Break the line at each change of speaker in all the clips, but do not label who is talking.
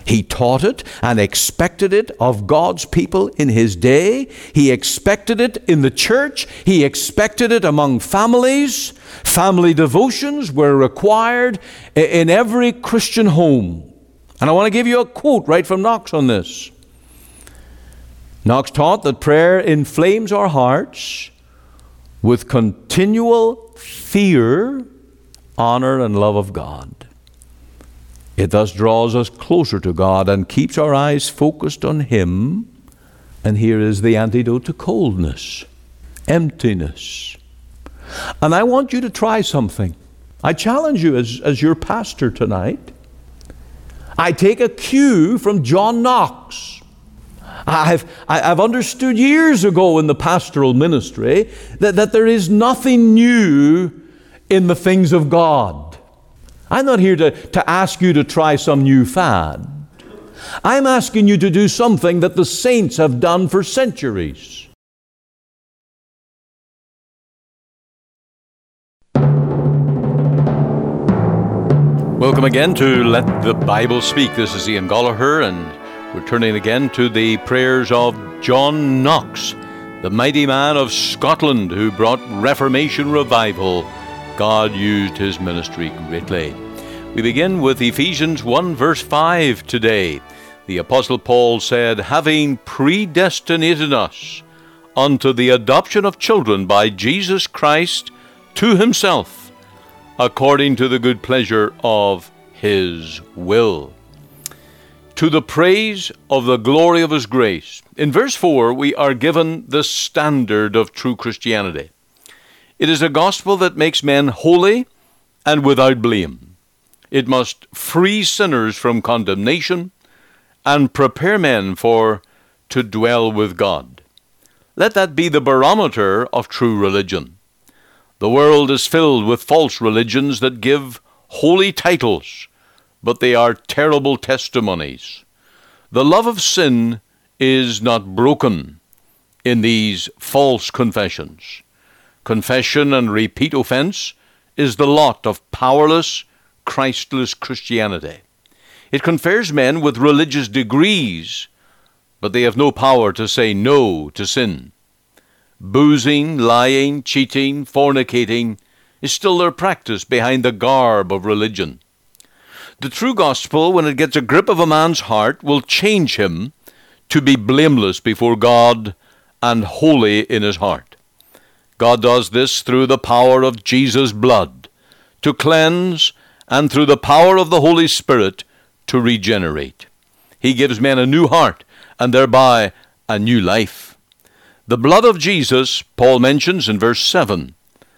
He taught it and expected it of God's people in his day. He expected it in the church. He expected it among families. Family devotions were required in every Christian home. And I want to give you a quote right from Knox on this. Knox taught that prayer inflames our hearts with continual fear, honor, and love of God. It thus draws us closer to God and keeps our eyes focused on Him. And here is the antidote to coldness, emptiness. And I want you to try something. I challenge you as your pastor tonight. I take a cue from John Knox. I've understood years ago in the pastoral ministry that there is nothing new in the things of God. I'm not here to ask you to try some new fad. I'm asking you to do something that the saints have done for centuries. Welcome again to Let the Bible Speak. This is Ian Gollaher, and we're turning again to the prayers of John Knox, the mighty man of Scotland who brought Reformation revival. God used his ministry greatly. We begin with Ephesians 1 verse 5 today. The Apostle Paul said, having predestinated us unto the adoption of children by Jesus Christ to himself, according to the good pleasure of his will, to the praise of the glory of his grace. In verse 4, we are given the standard of true Christianity. It is a gospel that makes men holy and without blame. It must free sinners from condemnation and prepare men to dwell with God. Let that be the barometer of true religion. The world is filled with false religions that give holy titles, but they are terrible testimonies. The love of sin is not broken in these false confessions. Confession and repeat offense is the lot of powerless, Christless Christianity. It confers men with religious degrees, but they have no power to say no to sin. Boozing, lying, cheating, fornicating is still their practice behind the garb of religion. The true gospel, when it gets a grip of a man's heart, will change him to be blameless before God and holy in his heart. God does this through the power of Jesus' blood to cleanse, and through the power of the Holy Spirit to regenerate. He gives men a new heart and thereby a new life. The blood of Jesus, Paul mentions in verse 7,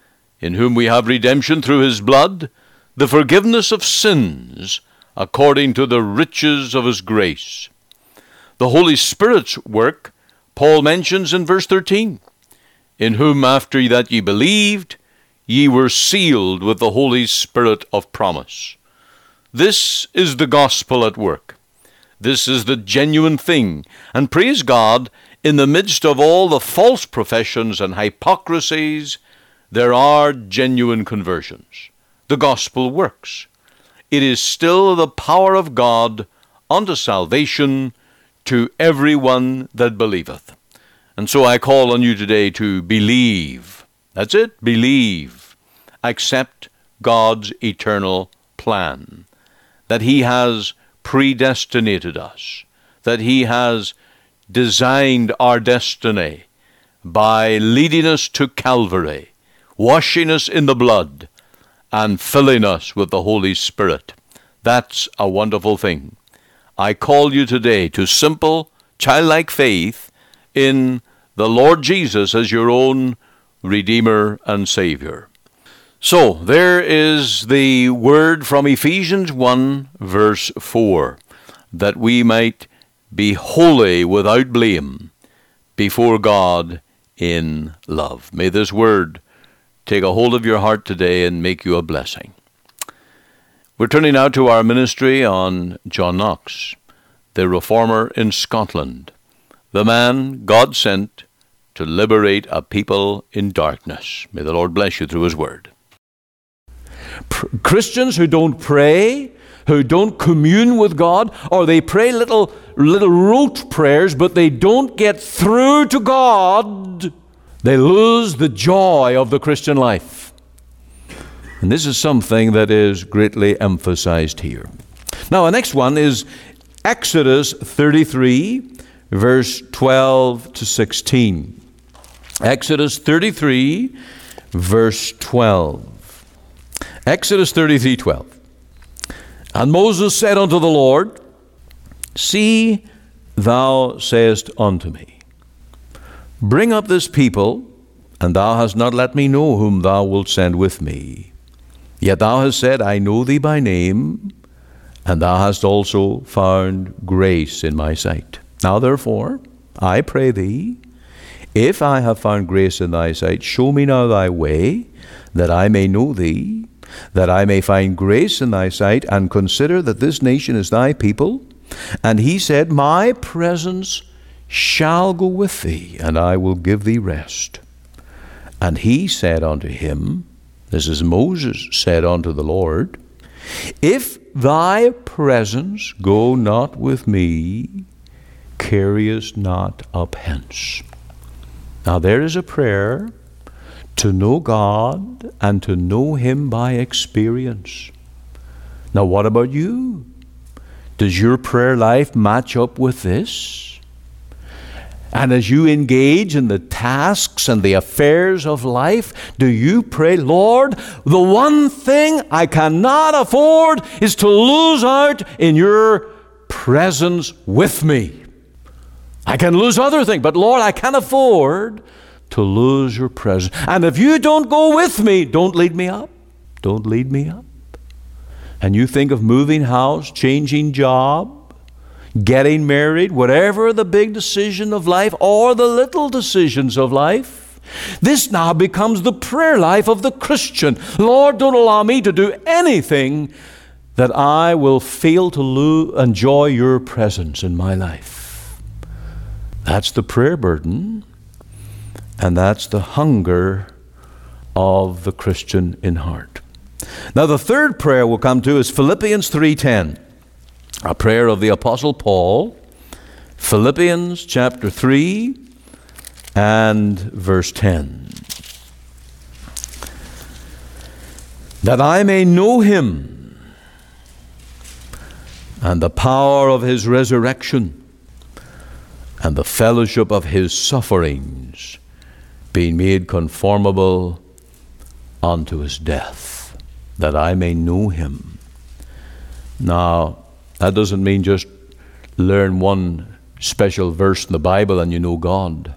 in whom we have redemption through his blood, the forgiveness of sins according to the riches of his grace. The Holy Spirit's work, Paul mentions in verse 13, in whom after that ye believed, ye were sealed with the Holy Spirit of promise. This is the gospel at work. This is the genuine thing. And praise God, in the midst of all the false professions and hypocrisies, there are genuine conversions. The gospel works. It is still the power of God unto salvation to everyone that believeth. And so I call on you today to believe. That's it, believe. Accept God's eternal plan, that he has predestinated us, that he has designed our destiny by leading us to Calvary, washing us in the blood, and filling us with the Holy Spirit. That's a wonderful thing. I call you today to simple, childlike faith in the Lord Jesus as your own Redeemer and Savior. So, there is the word from Ephesians 1, verse 4, that we might be holy without blame before God in love. May this word take a hold of your heart today and make you a blessing. We're turning now to our ministry on John Knox, the reformer in Scotland, the man God sent to liberate a people in darkness. May the Lord bless you through his word. Christians who don't pray, who don't commune with God, or they pray little rote prayers, but they don't get through to God, they lose the joy of the Christian life. And this is something that is greatly emphasized here. Now, the next one is Exodus 33, verse 12 to 16. Exodus 33, verse 12. Exodus 33, 12. And Moses said unto the Lord, See, thou sayest unto me, Bring up this people, and thou hast not let me know whom thou wilt send with me. Yet thou hast said, I know thee by name, and thou hast also found grace in my sight. Now therefore, I pray thee, if I have found grace in thy sight, show me now thy way, that I may know thee, that I may find grace in thy sight, and consider that this nation is thy people. And he said, My presence shall go with thee, and I will give thee rest. And he said unto him, this is Moses said unto the Lord, If thy presence go not with me, carry us not up hence. Now there is a prayer to know God and to know Him by experience. Now what about you? Does your prayer life match up with this? And as you engage in the tasks and the affairs of life, do you pray, Lord, the one thing I cannot afford is to lose out in your presence with me. I can lose other things, but Lord, I can't afford to lose your presence. And if you don't go with me, don't lead me up. Don't lead me up. And you think of moving house, changing job, getting married, whatever the big decision of life or the little decisions of life, this now becomes the prayer life of the Christian. Lord, don't allow me to do anything that I will fail to enjoy your presence in my life. That's the prayer burden, and that's the hunger of the Christian in heart. Now the third prayer we'll come to is Philippians 3:10. A prayer of the Apostle Paul, Philippians chapter 3 and verse 10. That I may know Him and the power of His resurrection and the fellowship of His sufferings, being made conformable unto His death, that I may know Him. Now, that doesn't mean just learn one special verse in the Bible and you know God.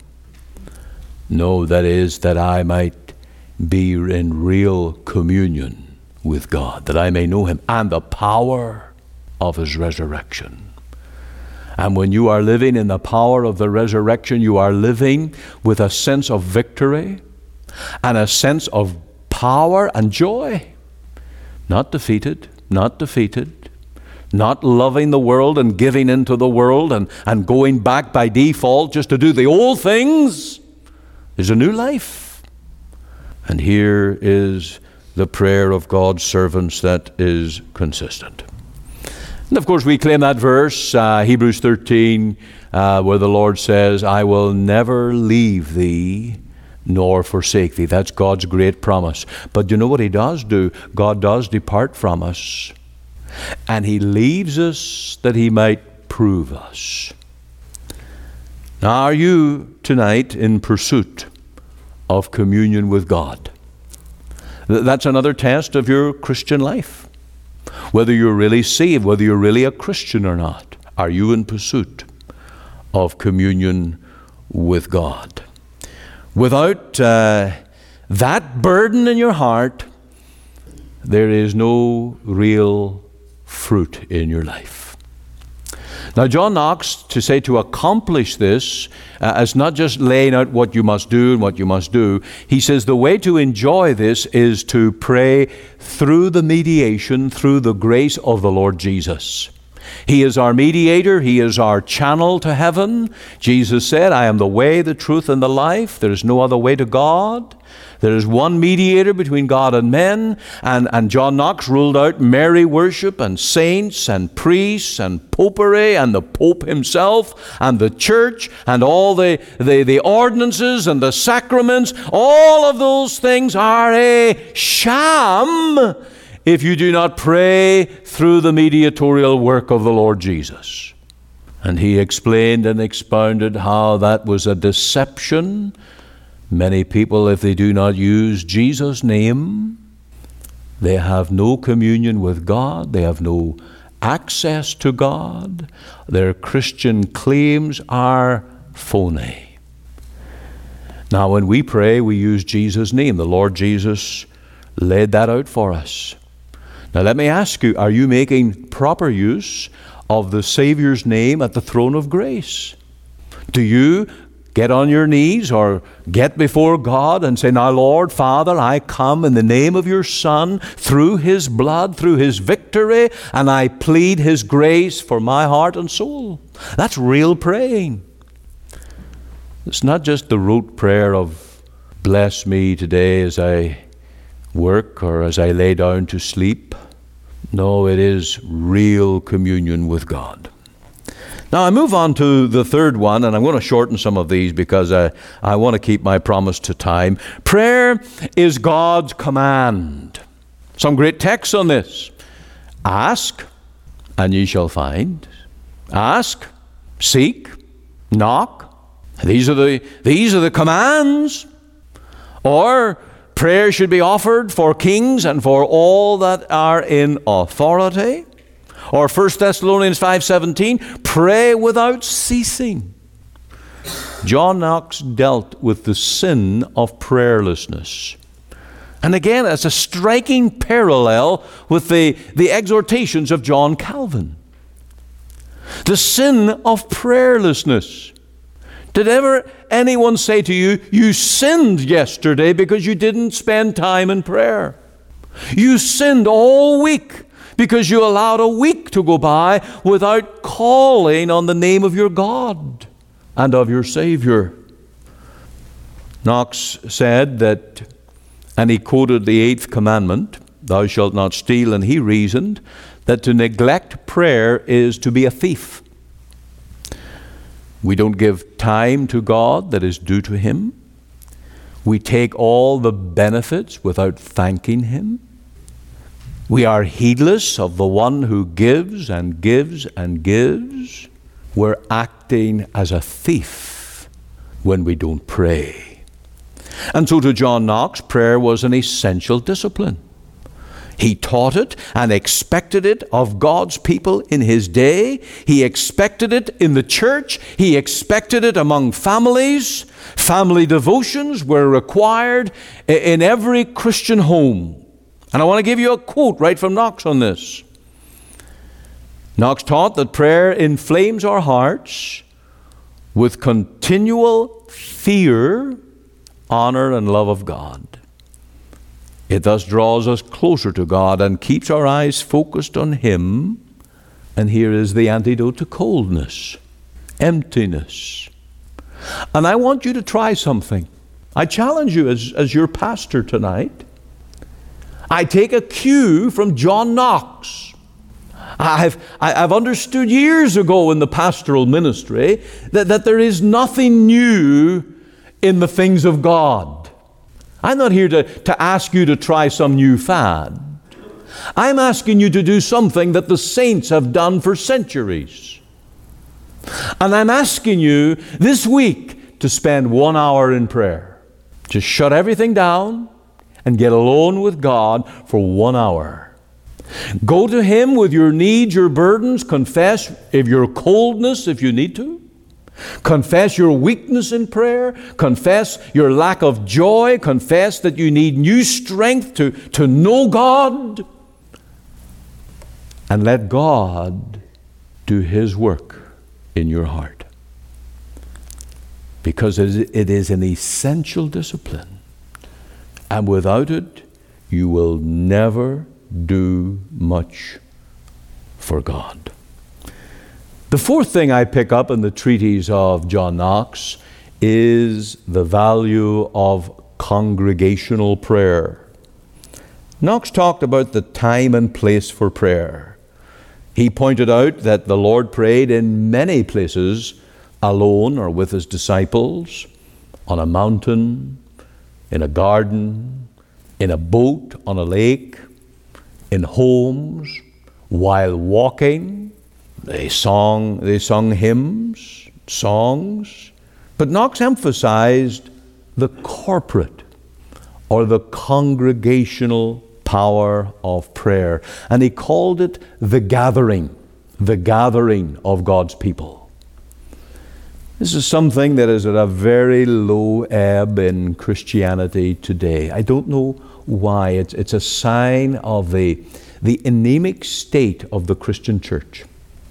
No, that is that I might be in real communion with God, that I may know Him and the power of His resurrection. And when you are living in the power of the resurrection, you are living with a sense of victory and a sense of power and joy. Not defeated, not defeated. Not loving the world and giving into the world and going back by default just to do the old things. There's a new life. And here is the prayer of God's servants that is consistent. And of course we claim that verse, Hebrews 13, where the Lord says, I will never leave thee nor forsake thee. That's God's great promise. But you know what He does do? God does depart from us. And He leaves us that He might prove us. Now, are you tonight in pursuit of communion with God? That's another test of your Christian life. Whether you're really saved, whether you're really a Christian or not. Are you in pursuit of communion with God? Without that burden in your heart, there is no real fruit in your life. Now, John Knox, to accomplish this, is not just laying out what you must do and what you must do. He says the way to enjoy this is to pray through the mediation, through the grace of the Lord Jesus. He is our mediator. He is our channel to heaven. Jesus said, I am the way, the truth, and the life. There is no other way to God. There is one mediator between God and men. And John Knox ruled out Mary worship and saints and priests and popery and the Pope himself and the church and all the ordinances and the sacraments. All of those things are a sham if you do not pray through the mediatorial work of the Lord Jesus. And he explained and expounded how that was a deception. Many people, if they do not use Jesus' name, they have no communion with God. They have no access to God. Their Christian claims are phony. Now, when we pray, we use Jesus' name. The Lord Jesus laid that out for us. Now, let me ask you, are you making proper use of the Savior's name at the throne of grace? Do you get on your knees or get before God and say, now, Lord, Father, I come in the name of your Son, through his blood, through his victory, and I plead his grace for my heart and soul? That's real praying. It's not just the rote prayer of, bless me today as I work or as I lay down to sleep. No, it is real communion with God. Now I move on to the third one, and I'm going to shorten some of these because I want to keep my promise to time. Prayer is God's command. Some great texts on this. Ask, and ye shall find. Ask, seek, knock. These are the commands. Or prayer should be offered for kings and for all that are in authority. Or 1 Thessalonians 5:17, pray without ceasing. John Knox dealt with the sin of prayerlessness. And again, it's a striking parallel with the exhortations of John Calvin. The sin of prayerlessness. Did ever anyone say to you, you sinned yesterday because you didn't spend time in prayer? You sinned all week because you allowed a week to go by without calling on the name of your God and of your Savior. Knox said that, and he quoted the 8th commandment, thou shalt not steal, and he reasoned that to neglect prayer is to be a thief. We don't give time to God that is due to him. We take all the benefits without thanking him. We are heedless of the one who gives and gives and gives. We're acting as a thief when we don't pray. And so to John Knox, prayer was an essential discipline. He taught it and expected it of God's people in his day. He expected it in the church. He expected it among families. Family devotions were required in every Christian home. And I want to give you a quote right from Knox on this. Knox taught that prayer inflames our hearts with continual fear, honor, and love of God. It thus draws us closer to God and keeps our eyes focused on him. And here is the antidote to coldness, emptiness. And I want you to try something. I challenge you as your pastor tonight. I take a cue from John Knox. I've understood years ago in the pastoral ministry that there is nothing new in the things of God. I'm not here to ask you to try some new fad. I'm asking you to do something that the saints have done for centuries. And I'm asking you this week to spend 1 hour in prayer. Just shut everything down and get alone with God for 1 hour. Go to him with your needs, your burdens. Confess if your coldness, if you need to. Confess your weakness in prayer. Confess your lack of joy. Confess that you need new strength to know God. And let God do his work in your heart. Because it is an essential discipline. And without it, you will never do much for God. The fourth thing I pick up in the treatise of John Knox is the value of congregational prayer. Knox talked about the time and place for prayer. He pointed out that the Lord prayed in many places alone or with his disciples, on a mountain, in a garden, in a boat on a lake, in homes, while walking. They sung hymns, songs. But Knox emphasized the corporate or the congregational power of prayer. And he called it the gathering of God's people. This is something that is at a very low ebb in Christianity today. I don't know why. It's a sign of the anemic state of the Christian church.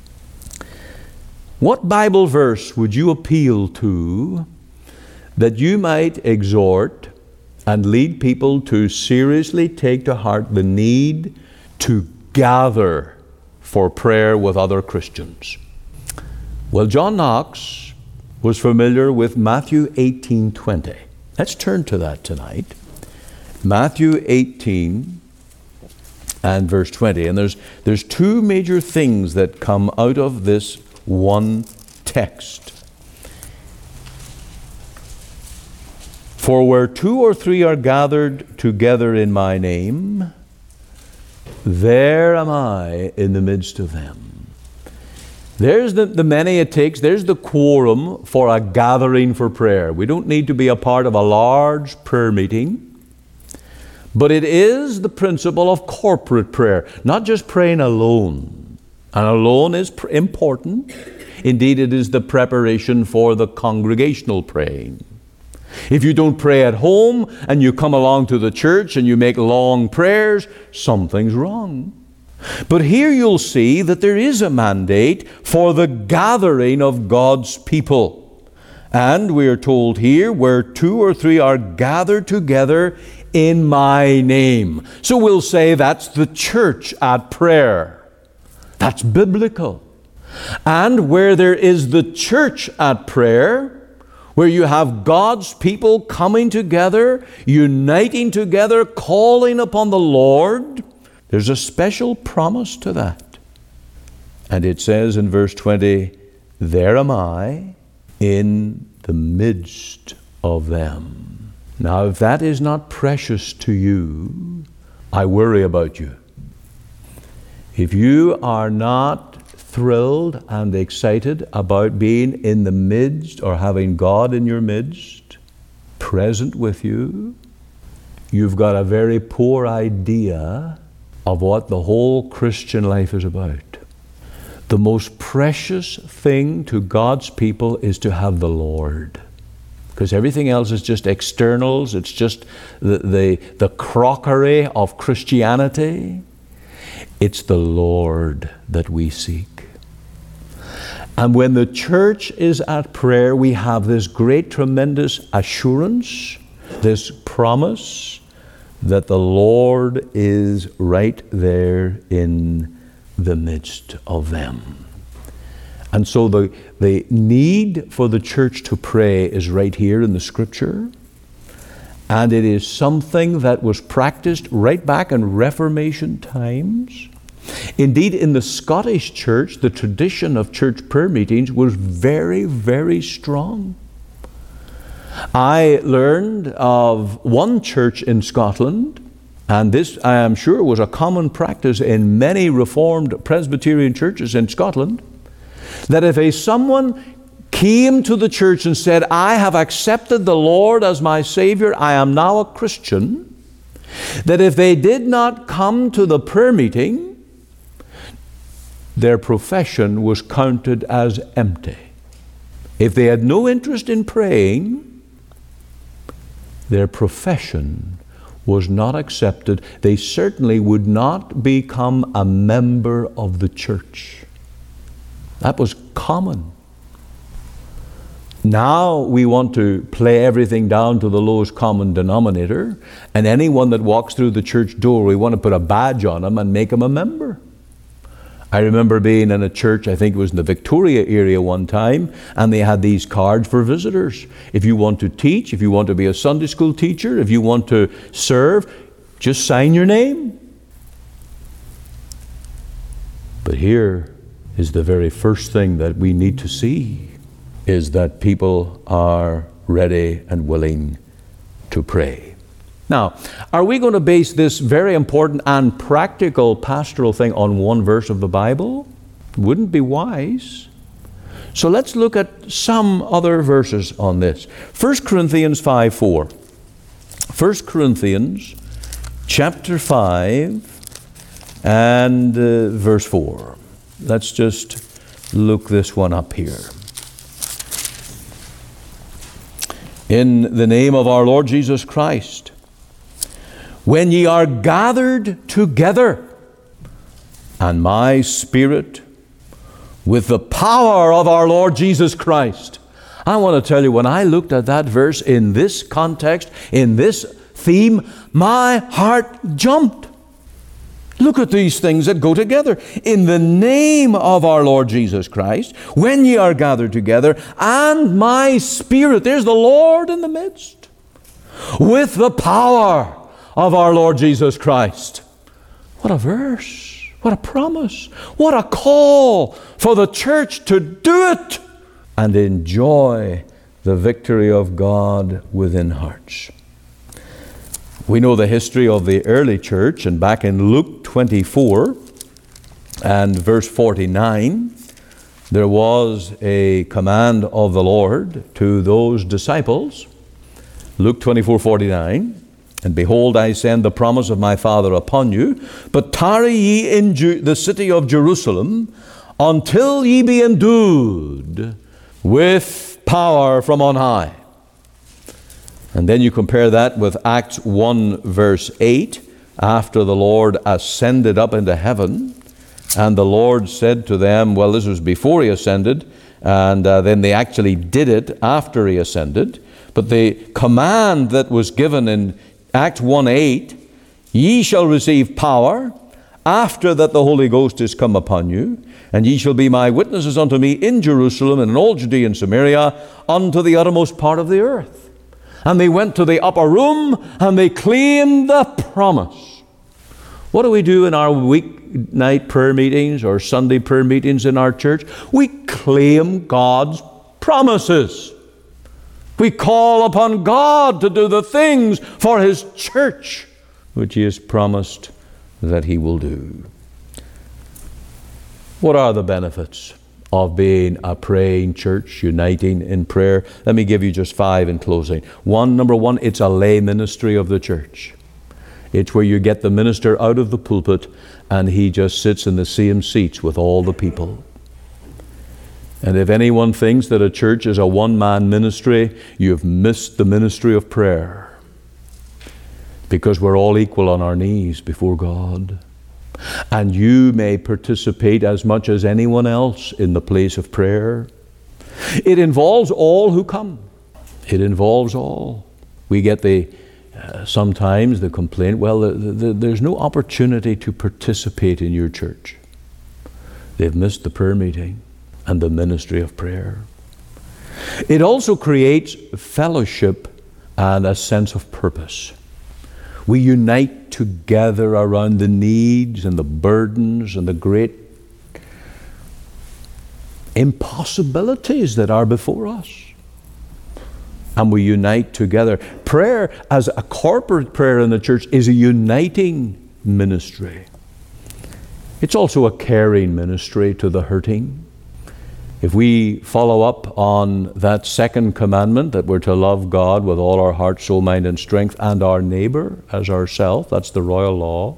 What Bible verse would you appeal to that you might exhort and lead people to seriously take to heart the need to gather for prayer with other Christians? Well, John Knox was familiar with Matthew 18:20. Let's turn to that tonight. Matthew 18 and verse 20. And there's two major things that come out of this one text. For where two or three are gathered together in my name, there am I in the midst of them. There's the many it takes. There's the quorum for a gathering for prayer. We don't need to be a part of a large prayer meeting, but it is the principle of corporate prayer, not just praying alone. And alone is important. Indeed, it is the preparation for the congregational praying. If you don't pray at home and you come along to the church and you make long prayers, something's wrong. But here you'll see that there is a mandate for the gathering of God's people. And we are told here, where two or three are gathered together in my name. So we'll say that's the church at prayer. That's biblical. And where there is the church at prayer, where you have God's people coming together, uniting together, calling upon the Lord, there's a special promise to that. And it says in verse 20, there am I in the midst of them. Now, if that is not precious to you, I worry about you. If you are not thrilled and excited about being in the midst or having God in your midst, present with you, you've got a very poor idea of what the whole Christian life is about. The most precious thing to God's people is to have the Lord. Because everything else is just externals. It's just the crockery of Christianity. It's the Lord that we seek. And when the church is at prayer, we have this great, tremendous assurance, this promise that the Lord is right there in the midst of them. And so the need for the church to pray is right here in the Scripture. And it is something that was practiced right back in Reformation times. Indeed, in the Scottish church, the tradition of church prayer meetings was very, very strong. I learned of one church in Scotland, and this, I am sure, was a common practice in many Reformed Presbyterian churches in Scotland, that if someone came to the church and said, I have accepted the Lord as my Savior, I am now a Christian, that if they did not come to the prayer meeting, their profession was counted as empty. If they had no interest in praying, their profession was not accepted. They certainly would not become a member of the church. That was common. Now we want to play everything down to the lowest common denominator, and anyone that walks through the church door, we want to put a badge on them and make them a member. I remember being in a church, I think it was in the Victoria area one time, and they had these cards for visitors. If you want to teach, if you want to be a Sunday school teacher, if you want to serve, just sign your name. But here is the very first thing that we need to see, is that people are ready and willing to pray. Now, are we going to base this very important and practical pastoral thing on one verse of the Bible? Wouldn't be wise. So let's look at some other verses on this. 1 Corinthians 5:4. 1 Corinthians chapter 5 and verse 4. Let's just look this one up here. In the name of our Lord Jesus Christ, when ye are gathered together, and my spirit with the power of our Lord Jesus Christ. I want to tell you, when I looked at that verse in this context, in this theme, my heart jumped. Look at these things that go together. In the name of our Lord Jesus Christ, when ye are gathered together, and my spirit, there's the Lord in the midst, with the power of our Lord Jesus Christ. What a verse. What a promise. What a call for the church to do it and enjoy the victory of God within hearts. We know the history of the early church, and back in Luke 24 and verse 49, there was a command of the Lord to those disciples. Luke 24:49. And behold, I send the promise of my Father upon you, but tarry ye in the city of Jerusalem until ye be endued with power from on high. And then you compare that with Acts 1 verse 8, after the Lord ascended up into heaven, and the Lord said to them, well, this was before he ascended, and then they actually did it after he ascended, but the command that was given in Acts 1:8, ye shall receive power after that the Holy Ghost is come upon you, and ye shall be my witnesses unto me in Jerusalem and in all Judea and Samaria unto the uttermost part of the earth. And they went to the upper room and they claimed the promise. What do we do in our weeknight prayer meetings or Sunday prayer meetings in our church? We claim God's promises. We call upon God to do the things for His church, which He has promised that He will do. What are the benefits of being a praying church, uniting in prayer? Let me give you just 5 in closing. Number one, it's a lay ministry of the church. It's where you get the minister out of the pulpit and he just sits in the same seats with all the people. And if anyone thinks that a church is a one-man ministry, you've missed the ministry of prayer. Because we're all equal on our knees before God. And you may participate as much as anyone else in the place of prayer. It involves all who come. It involves all. We get sometimes the complaint, well, there's no opportunity to participate in your church. They've missed the prayer meeting and the ministry of prayer. It also creates fellowship and a sense of purpose. We unite together around the needs and the burdens and the great impossibilities that are before us. And we unite together. Prayer as a corporate prayer in the church is a uniting ministry. It's also a caring ministry to the hurting. If we follow up on that second commandment, that we're to love God with all our heart, soul, mind, and strength, and our neighbor as ourselves, that's the royal law.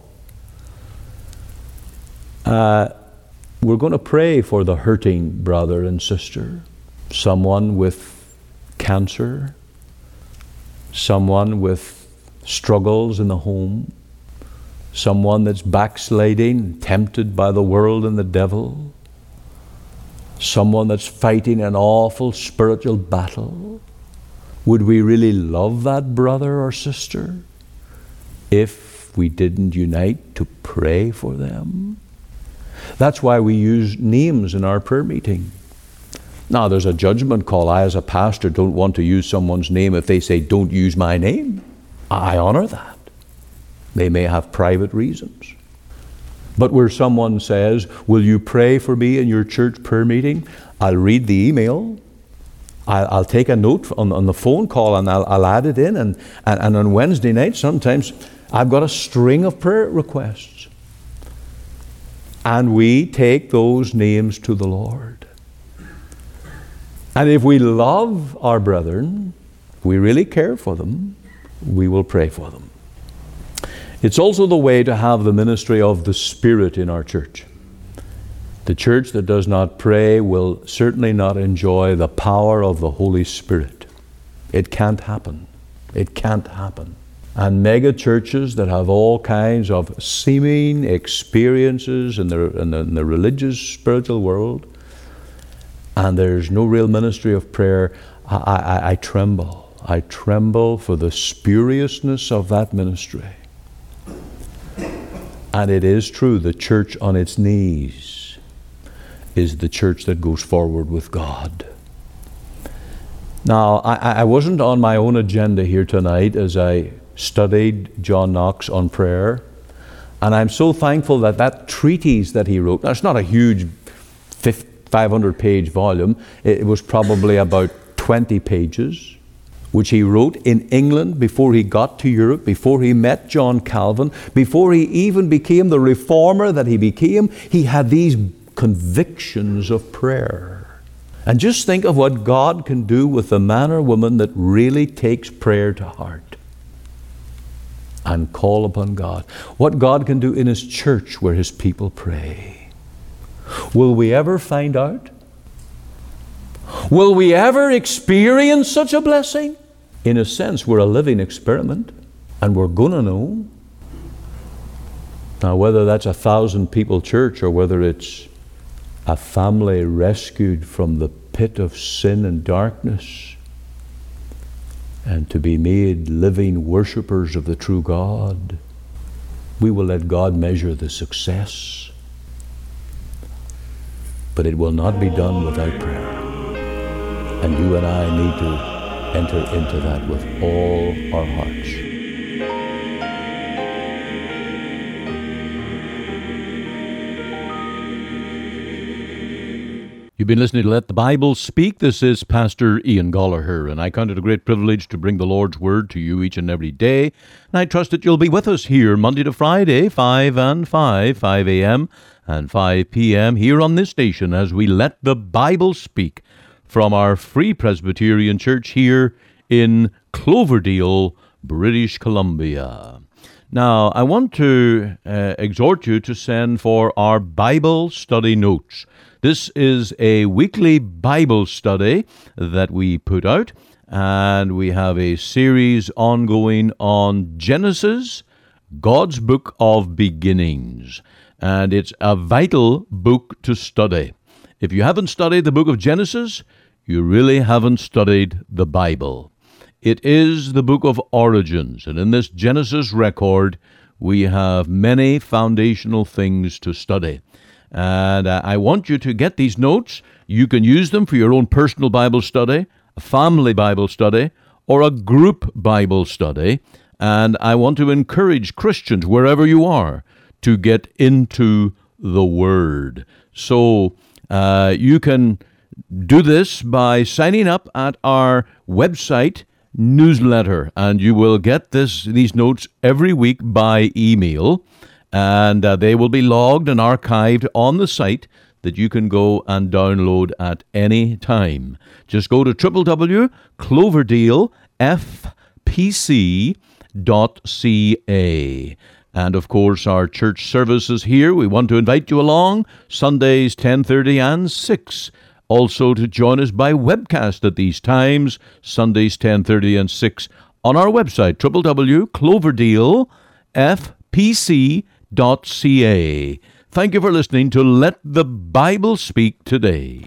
We're going to pray for the hurting brother and sister, someone with cancer, someone with struggles in the home, someone that's backsliding, tempted by the world and the devil, someone that's fighting an awful spiritual battle. Would we really love that brother or sister if we didn't unite to pray for them? That's why we use names in our prayer meeting. Now, there's a judgment call. I, as a pastor, don't want to use someone's name if they say, don't use my name. I honor that. They may have private reasons. But where someone says, will you pray for me in your church prayer meeting? I'll read the email. I'll take a note on the phone call, and I'll add it in. And on Wednesday night, sometimes I've got a string of prayer requests. And we take those names to the Lord. And if we love our brethren, if we really care for them, we will pray for them. It's also the way to have the ministry of the Spirit in our church. The church that does not pray will certainly not enjoy the power of the Holy Spirit. It can't happen. It can't happen. And mega churches that have all kinds of seeming experiences in the religious, spiritual world, and there's no real ministry of prayer, I tremble. I tremble for the spuriousness of that ministry. And it is true, the church on its knees is the church that goes forward with God. Now, I wasn't on my own agenda here tonight as I studied John Knox on prayer. And I'm so thankful that that treatise that he wrote, now it's not a huge 500-page volume, it was probably about 20 pages, which he wrote in England before he got to Europe, before he met John Calvin, before he even became the reformer that he became. He had these convictions of prayer. And just think of what God can do with the man or woman that really takes prayer to heart and call upon God. What God can do in His church where His people pray. Will we ever find out? Will we ever experience such a blessing? In a sense, we're a living experiment, and we're going to know. Now, whether that's 1,000-people church or whether it's a family rescued from the pit of sin and darkness and to be made living worshipers of the true God, we will let God measure the success. But it will not be done without prayer. And you and I need to enter into that with all our hearts. You've been listening to Let the Bible Speak. This is Pastor Ian Gollaher, and I count it a great privilege to bring the Lord's Word to you each and every day. And I trust that you'll be with us here Monday to Friday, 5 a.m. and 5 p.m. here on this station as we let the Bible speak from our Free Presbyterian Church here in Cloverdale, British Columbia. Now, I want to exhort you to send for our Bible study notes. This is a weekly Bible study that we put out, and we have a series ongoing on Genesis, God's Book of Beginnings. And it's a vital book to study. If you haven't studied the book of Genesis, you really haven't studied the Bible. It is the book of origins, and in this Genesis record, we have many foundational things to study. And I want you to get these notes. You can use them for your own personal Bible study, a family Bible study, or a group Bible study. And I want to encourage Christians, wherever you are, to get into the Word. So you can do this by signing up at our website newsletter, and you will get these notes every week by email, and they will be logged and archived on the site that you can go and download at any time. Just go to www.cloverdalefpc.ca. And of course, our church services here, we want to invite you along Sundays 10:30 and 6. Also to join us by webcast at these times, Sundays 10:30 and 6, on our website, www.cloverdalefpc.ca. Thank you for listening to Let the Bible Speak today.